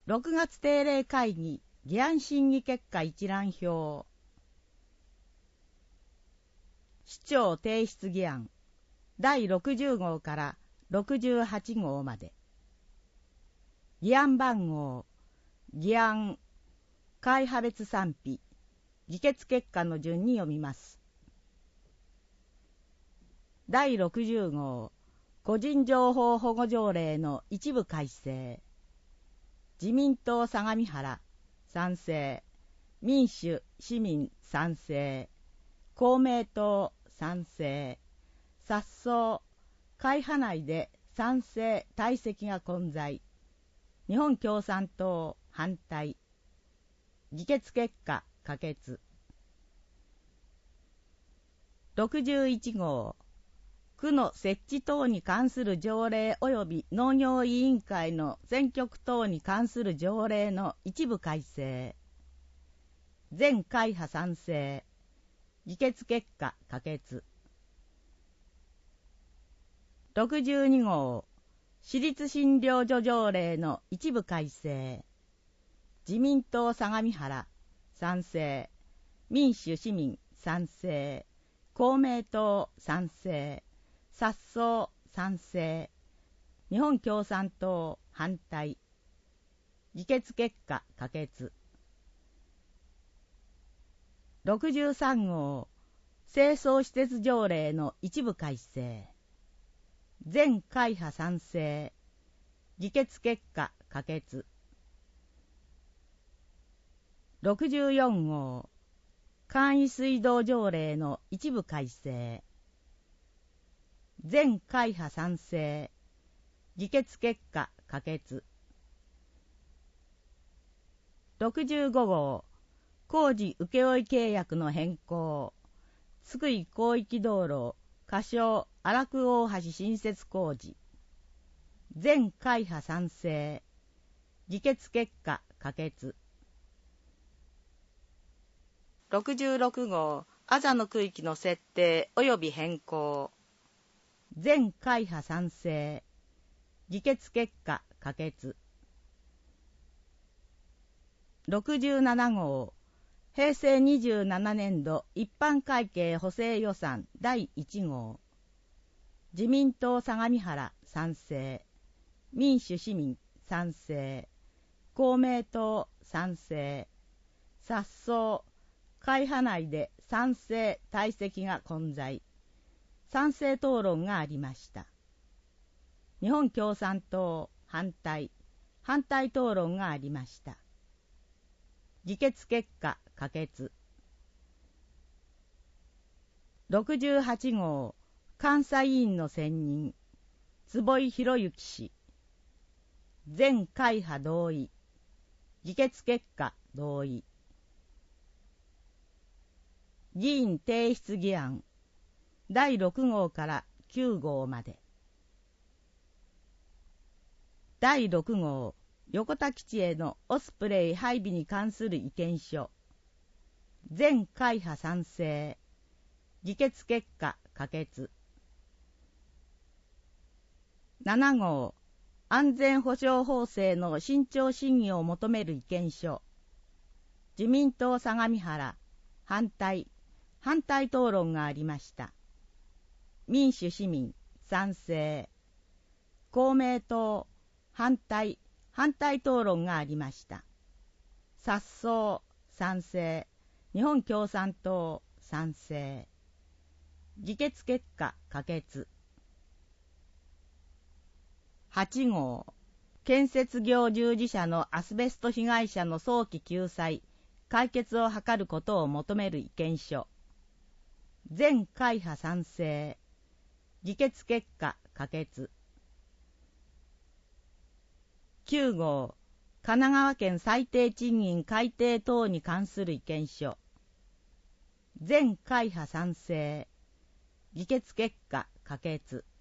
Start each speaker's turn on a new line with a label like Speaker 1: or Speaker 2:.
Speaker 1: 6月定例会議議案審議結果一覧表。市長提出議案第60号から68号まで。議案番号、議案、会派別賛否、議決結果の順に読みます。第60号、個人情報保護条例の一部改正。自民党相模原、賛成。民主、市民、賛成。公明党、賛成。殺傷、会派内で賛成退席が混在。日本共産党、反対。議決結果、可決。61号、区の設置等に関する条例及び農業委員会の選挙区等に関する条例の一部改正。全会派賛成。議決結果可決。62号、私立診療所条例の一部改正。自民党相模原、賛成。民主市民、賛成。公明党、賛成。殺傷、賛成。日本共産党、反対。議決結果可決。63号、清掃施設条例の一部改正。全会派賛成。議決結果可決。64号、簡易水道条例の一部改正。全会派賛成。議決結果可決。65号、工事請負契約の変更。津久井広域道路、仮称荒久大橋新設工事。全会派賛成。議決結果可決。66号、あざの区域の設定及び変更。全会派賛成。議決結果可決。67号、平成27年度一般会計補正予算第1号。自民党相模原賛成。民主市民賛成。公明党賛成。殺傷、会派内で賛成退席が混在。賛成討論がありました。日本共産党反対。反対討論がありました。議決結果可決。68号、監査委員の選任。坪井宏之氏。全会派同意。議決結果同意。議員提出議案第6号から9号まで。第6号、横田基地へのオスプレイ配備に関する意見書。全会派賛成。議決結果可決。7号、安全保障法制の慎重審議を求める意見書。自民党相模原、反対。反対討論がありました。民主市民、賛成。公明党、反対。反対討論がありました。殺傷、賛成。日本共産党、賛成。議決結果可決。8号、建設業従事者のアスベスト被害者の早期救済、解決を図ることを求める意見書。全会派賛成。議決結果可決。9号、神奈川県最低賃金改定等に関する意見書。全会派賛成。議決結果可決。